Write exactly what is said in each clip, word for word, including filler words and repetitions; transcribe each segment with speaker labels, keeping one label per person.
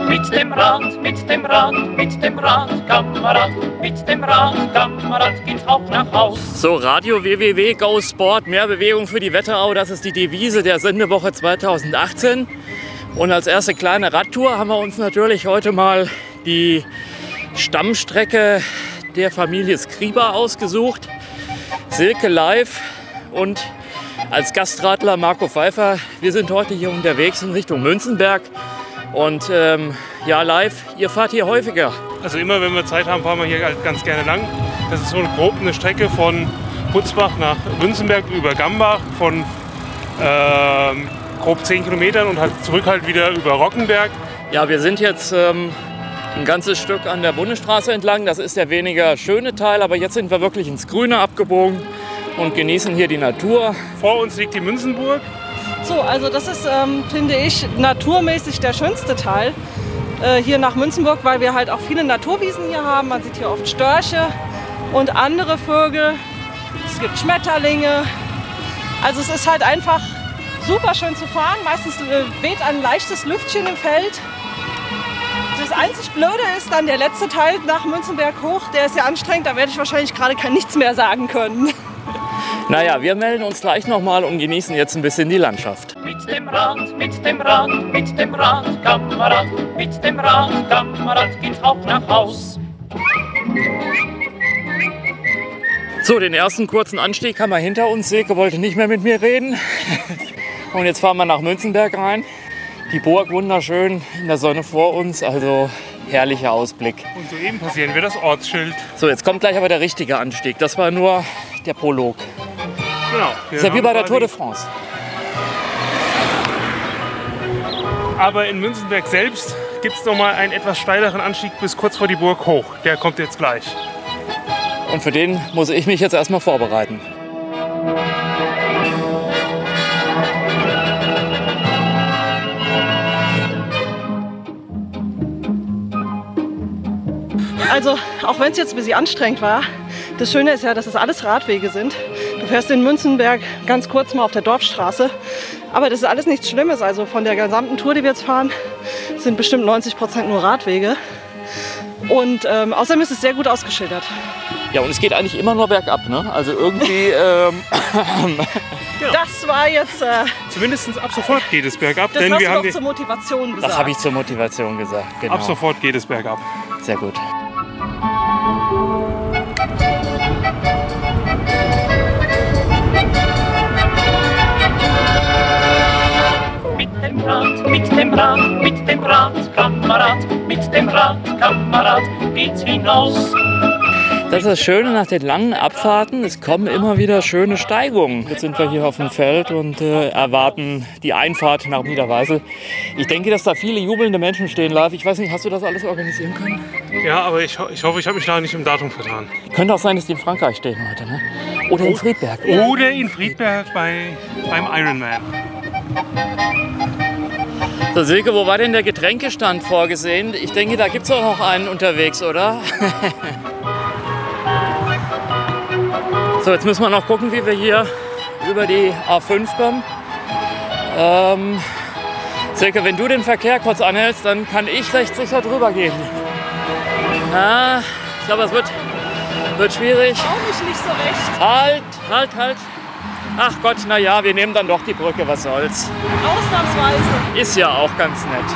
Speaker 1: Mit dem Rad, mit dem Rad, mit dem Radkamerad, mit dem Radkamerad geht's auch nach Haus.
Speaker 2: So, Radio W W W Go Sport, mehr Bewegung für die Wetterau, das ist die Devise der Sendewoche zweitausendachtzehn. Und als erste kleine Radtour haben wir uns natürlich heute mal die Stammstrecke der Familie Skriba ausgesucht. Silke live und als Gastradler Marco Pfeiffer. Wir sind heute hier unterwegs in Richtung Münzenberg. Und ähm, ja, live, ihr fahrt hier häufiger.
Speaker 3: Also immer, wenn wir Zeit haben, fahren wir hier halt ganz gerne lang. Das ist so eine grob eine Strecke von Butzbach nach Münzenberg über Gambach von ähm, grob zehn Kilometern und halt zurück halt wieder über Rockenberg.
Speaker 2: Ja, wir sind jetzt ähm, ein ganzes Stück an der Bundesstraße entlang. Das ist der weniger schöne Teil, aber jetzt sind wir wirklich ins Grüne abgebogen und genießen hier die Natur.
Speaker 3: Vor uns liegt die Münzenburg.
Speaker 4: So, also das ist, ähm, finde ich, naturmäßig der schönste Teil äh, hier nach Münzenburg, weil wir halt auch viele Naturwiesen hier haben. Man sieht hier oft Störche und andere Vögel. Es gibt Schmetterlinge. Also es ist halt einfach super schön zu fahren. Meistens äh, weht ein leichtes Lüftchen im Feld. Das einzig Blöde ist dann der letzte Teil nach Münzenberg hoch. Der ist ja anstrengend, da werde ich wahrscheinlich gerade kein nichts mehr sagen können.
Speaker 2: Naja, wir melden uns gleich nochmal und genießen jetzt ein bisschen die Landschaft.
Speaker 1: Mit dem Rad, mit dem Rad, mit dem Radkamerad, mit dem Radkamerad geht's auch nach Haus.
Speaker 2: So, den ersten kurzen Anstieg haben wir hinter uns. Silke wollte nicht mehr mit mir reden. Und jetzt fahren wir nach Münzenberg rein. Die Burg wunderschön, in der Sonne vor uns, also herrlicher Ausblick.
Speaker 3: Und soeben passieren wir das Ortsschild.
Speaker 2: So, jetzt kommt gleich aber der richtige Anstieg. Das war nur der Prolog.
Speaker 3: Genau.
Speaker 2: Das ist ja wie bei der Tour de France.
Speaker 3: Aber in Münzenberg selbst gibt es noch mal einen etwas steileren Anstieg bis kurz vor die Burg hoch. Der kommt jetzt gleich.
Speaker 2: Und für den muss ich mich jetzt erstmal vorbereiten.
Speaker 4: Also, auch wenn es jetzt ein bisschen anstrengend war, das Schöne ist ja, dass es alles Radwege sind. Du fährst in Münzenberg ganz kurz mal auf der Dorfstraße. Aber das ist alles nichts Schlimmes. Also von der gesamten Tour, die wir jetzt fahren, sind bestimmt neunzig Prozent nur Radwege. Und ähm, außerdem ist es sehr gut ausgeschildert.
Speaker 2: Ja, und es geht eigentlich immer nur bergab, ne? Also irgendwie... Ähm
Speaker 3: Genau.
Speaker 4: Das war jetzt... Äh,
Speaker 3: Zumindest ab sofort geht es bergab.
Speaker 4: das
Speaker 3: denn
Speaker 4: hast
Speaker 3: wir
Speaker 4: du
Speaker 3: haben
Speaker 4: doch zur Motivation gesagt.
Speaker 2: Das habe ich zur Motivation gesagt, genau.
Speaker 3: Ab sofort geht es bergab.
Speaker 2: Sehr gut.
Speaker 1: Mit dem Rad, mit dem Rad, mit dem Radkamerad, mit dem Radkamerad geht's hinaus.
Speaker 2: Das ist das Schöne nach den langen Abfahrten, es kommen immer wieder schöne Steigungen. Jetzt sind wir hier auf dem Feld und äh, erwarten die Einfahrt nach Niederweisel. Ich denke, dass da viele jubelnde Menschen stehen live. Ich weiß nicht, hast du das alles organisieren können?
Speaker 3: Ja, aber ich, ich hoffe, ich habe mich da nicht im Datum vertan.
Speaker 2: Könnte auch sein, dass die in Frankreich stehen heute, ne? Oder in Friedberg.
Speaker 3: Oder in Friedberg bei, beim Ironman.
Speaker 2: So, Silke, wo war denn der Getränkestand vorgesehen? Ich denke, da gibt es auch noch einen unterwegs, oder? So, jetzt müssen wir noch gucken, wie wir hier über die A fünf kommen. Ähm, Silke, wenn du den Verkehr kurz anhältst, dann kann ich recht sicher drüber gehen. Ah, ich glaube, es wird, wird schwierig.
Speaker 4: Auch nicht, nicht so recht.
Speaker 2: Halt, halt, halt. Ach Gott, na ja, wir nehmen dann doch die Brücke, was soll's.
Speaker 4: Ausnahmsweise.
Speaker 2: Ist ja auch ganz nett.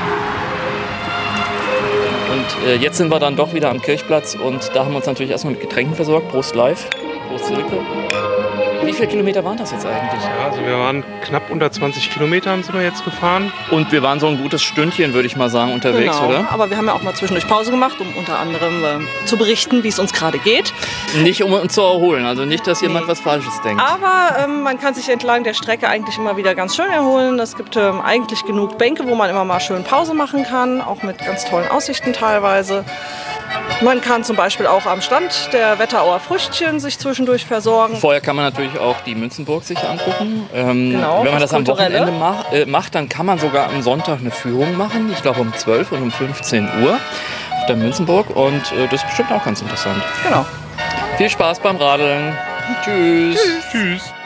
Speaker 2: Und äh, jetzt sind wir dann doch wieder am Kirchplatz und da haben wir uns natürlich erstmal mit Getränken versorgt. Prost live, Prost Silke. Wie viele Kilometer waren das jetzt eigentlich?
Speaker 3: Ja, also wir waren knapp unter zwanzig Kilometern sind wir jetzt gefahren.
Speaker 2: Und wir waren so ein gutes Stündchen, würde ich mal sagen, unterwegs,
Speaker 4: Genau.
Speaker 2: oder?
Speaker 4: Aber wir haben ja auch mal zwischendurch Pause gemacht, um unter anderem äh, zu berichten, wie es uns gerade geht.
Speaker 2: Nicht um uns zu erholen, also nicht, dass jemand
Speaker 4: Nee.
Speaker 2: was Falsches denkt.
Speaker 4: Aber ähm, man kann sich entlang der Strecke eigentlich immer wieder ganz schön erholen. Es gibt ähm, eigentlich genug Bänke, wo man immer mal schön Pause machen kann, auch mit ganz tollen Aussichten teilweise. Man kann zum Beispiel auch am Stand der Wetterauer Früchtchen sich zwischendurch versorgen.
Speaker 2: Vorher kann man natürlich auch die Münzenburg sich angucken. Ähm,
Speaker 4: Genau,
Speaker 2: wenn man
Speaker 4: das
Speaker 2: das am
Speaker 4: Kulturelle.
Speaker 2: Wochenende mach, äh, macht, dann kann man sogar am Sonntag eine Führung machen. Ich glaube um zwölf und um fünfzehn Uhr auf der Münzenburg. Und äh, das ist bestimmt auch ganz interessant.
Speaker 4: Genau.
Speaker 2: Viel Spaß beim Radeln. Tschüss.
Speaker 3: Tschüss.